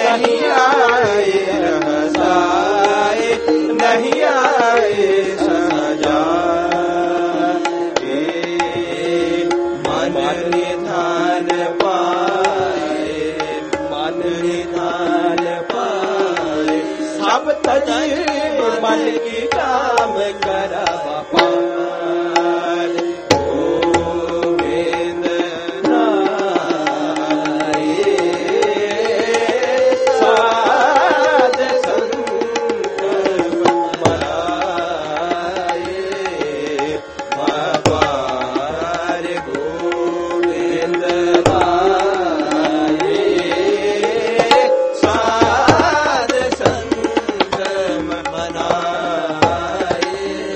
नहीं आए रहसाए, नहीं आए सहजाए। मन निधान पाए, मन निधान पाए, सब तजी मन की काम करवा पार। गोविंद नाए साध संत बनाए, बाबार गोविंद नाए साध संत बनाए।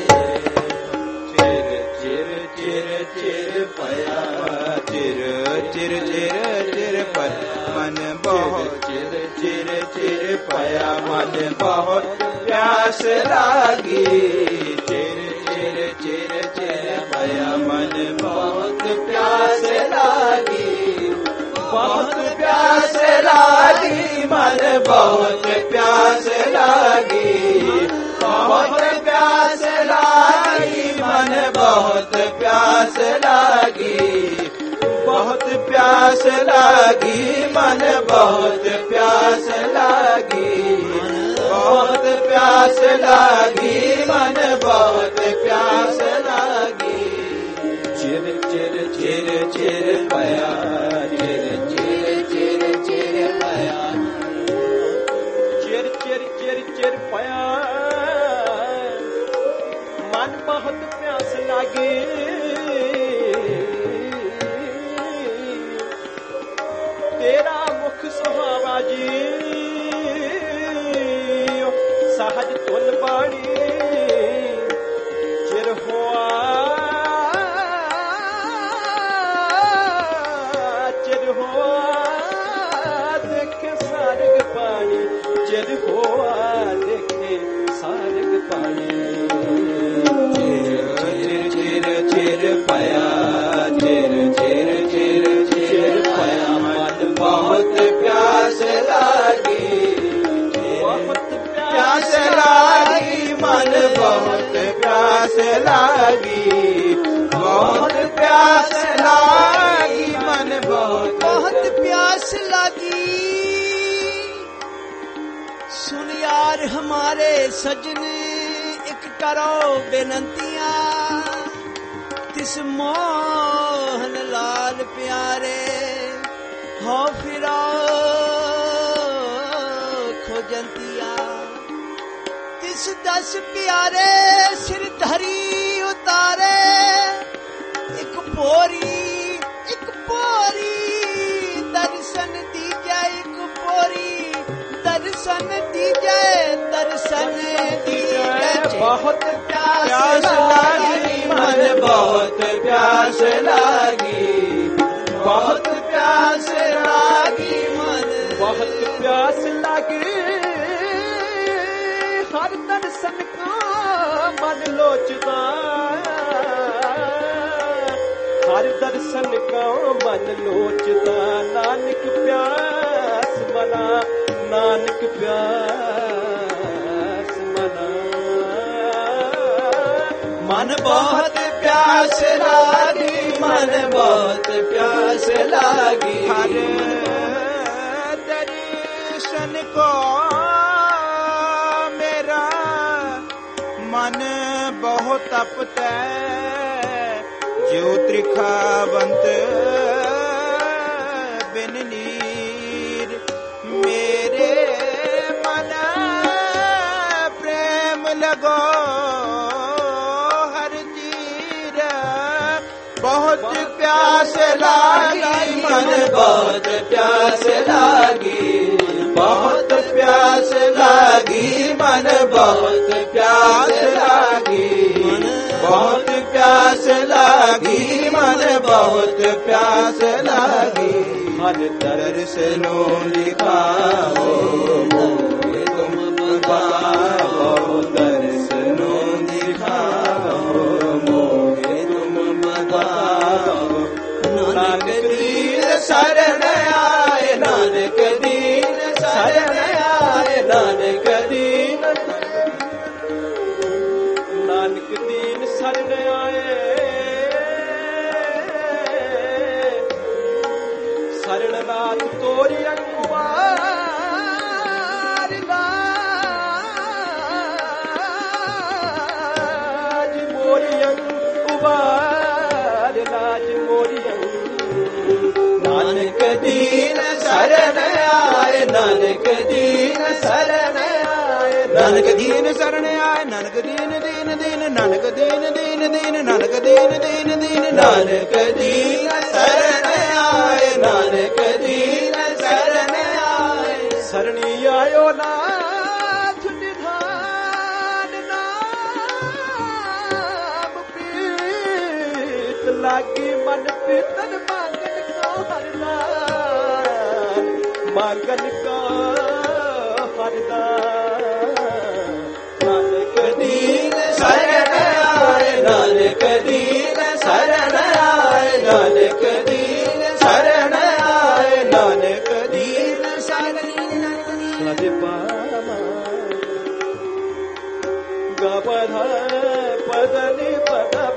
चिर चिर चिर पया, चिर चिर चिर चिर पर मन बहुत, चिर चिर चिर पया मन बहुत प्यास लागी। चिर चिर चिर चिर पया मन बहुत प्यास लागी, बहुत प्यास लागी मन बहुत प्यास लागी, बहुत प्यास लागी मन बहुत प्यास लागी, बहुत प्यास लागी मन बहुत प्यास लागी, बहुत प्यास लागी मन बहुत प्यास लागी। चिर चिर चिर चिर पया, चिर चिर चिर चिर पया, चिर चिर चिर चिर पया मन बहुत प्यास लागी। तेरा मुख सुहावा जी सहज तुल बाणी, चिर हुआ चिर हुआ देखे सारग पानी, चिर हुआ देखे सारग पानी। चिर चिर चिर पया, चिर चिर चिर चिर पया मन बहुत प्यास लागी, बहुत प्यास लागी मन बहुत प्यास लागी, बहुत प्यास लागी मन बहुत प्यास लागी। सुन यार हमारे सजन एक करो बेनंतियां, तिस मोहन लाल प्यारे हो फिरो खोजंतिया। तिस दस प्यारे सिर धरी उतारे, एक पोरी दर्शन दीजे, एक पोरी दर्शन दीजे, दर्शन दीजे। बहुत प्यास लागी मन बहुत प्यास लागी, बहुत प्यास लागी मन बहुत प्यास लागी। हर दर्शन का मन लोचदा, हर दर्शन का मन लोचदा। नानक प्यास मना, नानक प्यास मना। मन बहुत प्यास लागी, मन बहुत प्यास लागी। हर दर्शन को मेरा मन बहुत तपता है, जो त्रिखावंत बिन नीर। मेरे मन प्रेम लगो हर चीर, बहुत प्यास लागी मन बहुत प्यास लागी, बहुत प्यास लागी मन बहुत प्यास लागी, बहुत प्यास लागी मन बहुत प्यास लागी। हर दर्शनों दिखाओ मोहे तुम बताओ, दर्शनों दिखाओ मोहे तुम बताओ। नानक दीन शरण आए, नानक दीन शरण ਸਰਨਾਥ ਤੋਰੀ ਅੰਗਵਾਰ ਲਾਜ ਮੋਰੀ ਅੰਗਵਾਰ ਲਾਜ ਮੋਰੀ ਨਾਨਕ ਦੀਨ ਸ਼ਰਨ ਆਏ ਨਾਨਕ ਦੀਨ ਸ਼ਰਨ ਆਏ ਨਾਨਕ ਦੀਨ ਸ਼ਰਨ ਆਏ ਨਾਨਕ ਦੀਨ ਦੀਨ ਦੀਨ ਨਾਨਕ ਦੀਨ ਦੀਨ ਦੀਨ ਨਾਨਕ ਦੀਨ ਦੀਨ ਦੀਨ ਨਾਨਕ ਦੀਨ ਸ਼ਰਨ ਆਏ ਨਾਨਕ ਦੀਨ ਸ਼ਰਨ ਆਏ ਸਰਣੀ ਆਇਓ ਨਾਥ ਨਿਧਾਨ ਨਾਮ ਪ੍ਰੀਤ ਲਾਗੀ ਮਨ ਪ੍ਰੀਤਨ ਮੰਗਨ ਕੋ ਹਰਦਾਨ ਮੰਗਨ ਕੋ ਹਰਦਾਨ ਨਾਨਕ ਦੀਨ ਸ਼ਰਨ ਆਏ ਨਾਨਕ ਦੀਨ ਸ਼ਰਨ ਆਏ ਨਾਨਕ ਦੀਨ ਸ਼ਰਨ ਆਏ ਨਾਨਕ ਦੀਨ ਸ਼ਰਨ ਸਦੇ ਪਾਮਾ ਗਪਧ ਪਦਨੀ ਪਦਪ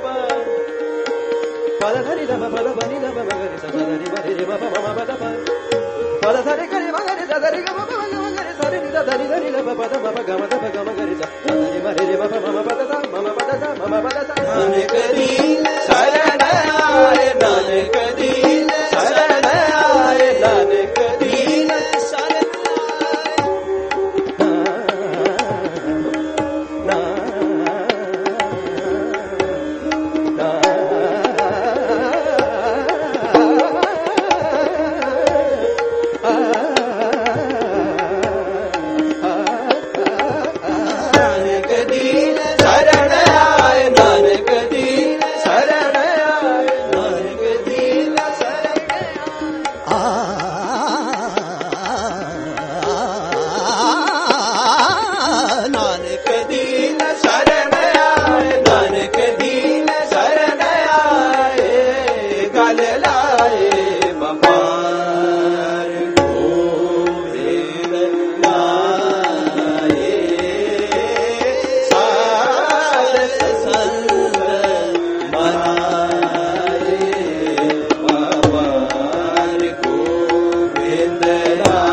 ਪਦਧਰੀ ਦਮ ਪਦਬਨੀ ਦਮ ਮਗਰੀ ਸਦਰੀ ਬਰੀ ਰੇ ਬਪ ਮਮ ਪਦਪ పదధరి కరి మగరి దదరి గమ మగరి సరి ని దదరి దరి ల పద మమ గమ దప గమ గరి సరి మరి రి మమ మమ పద మమ పద మమ పద నానక దీన శరణ ఆయ నానక దీన శరణ ఆయ నానక దీన శరణ Indra